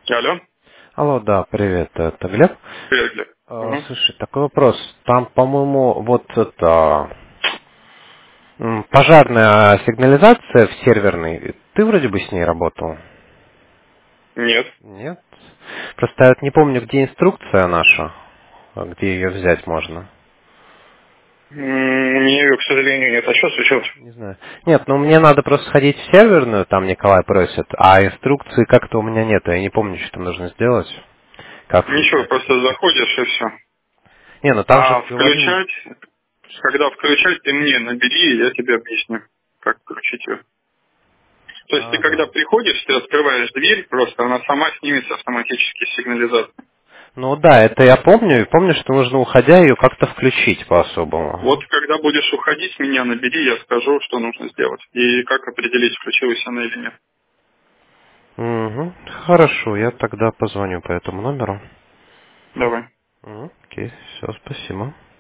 Алло, Алло, да, привет, это Глеб. привет, Глеб. Мгм. Слушай, такой вопрос. Там, по-моему, вот это пожарная сигнализация в серверной. Ты вроде бы с ней работал? Нет. Нет? Просто я вот не помню, где инструкция наша, где ее взять можно. У меня ее, к сожалению, нет. А что случилось? Не знаю. Нет, ну мне надо просто сходить в серверную, там Николай просит, а инструкции как-то у меня нет. Я не помню, что там нужно сделать. Как Ничего, включать просто инструкцию. заходишь и все. Не, ну там же А в говорил. включать, когда включать, ты мне набери, и я тебе объясню, как включить ее. То есть ты когда Ага. приходишь, ты открываешь дверь, просто она сама снимется автоматически с сигнализации. Ну да, это я помню, и помню, что нужно, уходя, ее как-то включить по-особому. Вот когда будешь уходить, меня набери, я скажу, что нужно сделать. И как определить, включилась она или нет. Угу. Хорошо, я тогда позвоню по этому номеру. Давай. Окей, все, спасибо.